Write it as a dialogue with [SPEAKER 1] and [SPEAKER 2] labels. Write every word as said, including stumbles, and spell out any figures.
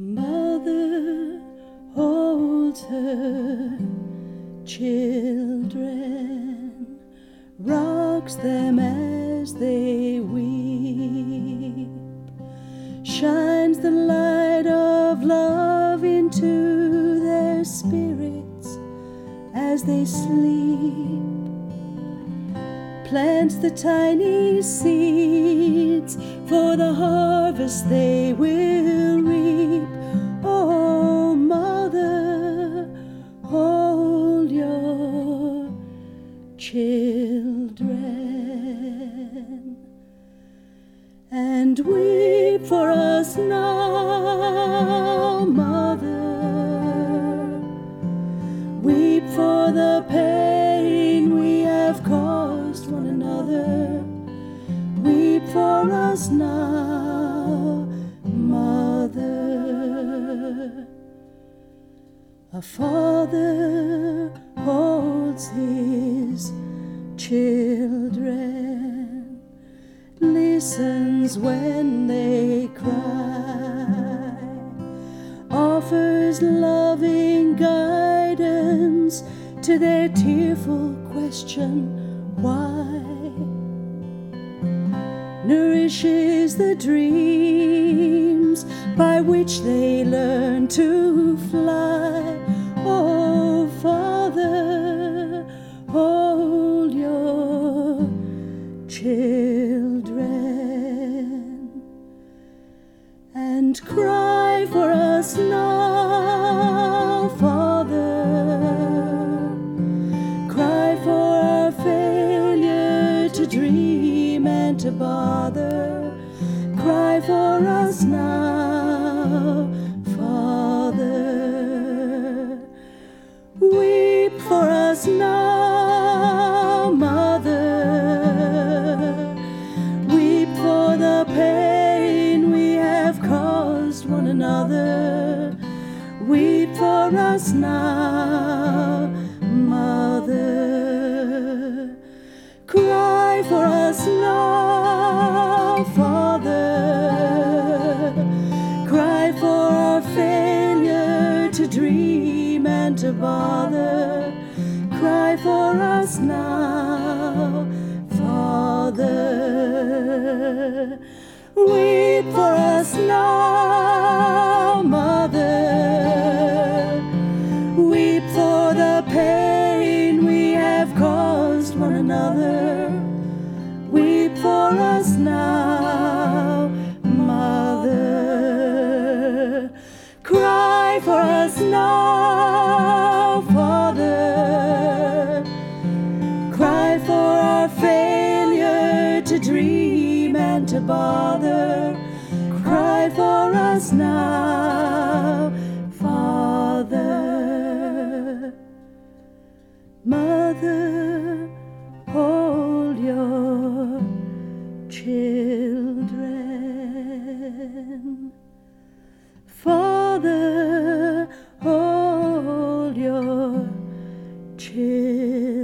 [SPEAKER 1] mother holds her children, rocks them as they weep, shines the light of love into their spirits as they sleep, plants the tiny seeds for the harvest they will reap. Oh, mother, hold your children and weep for us now, mother. Weep for the pain we have caused one another. Weep for us now, mother. A father holds his children, listens when they cry, offers loving guidance to their tearful question, why? Nourishes the dreams by which they learn to fly. Oh, Father, hold your children and cry for us now, Father. Cry for our failure to dream and to bother. Cry for us now, Father. Weep for us now, Mother. Weep for the pain we have caused one another. Weep for us now, Mother. Cry for us now, Father. Cry for our failure to dream and to bother. Cry for us now, Father. Weep for us now, Mother. Weep for the pain we have caused one another. Weep for us now, Mother. Cry for us now, Father. Cry for our failure to dream and to bother. Cry for us now, Father. Mother, hold your children. Father, hold your children.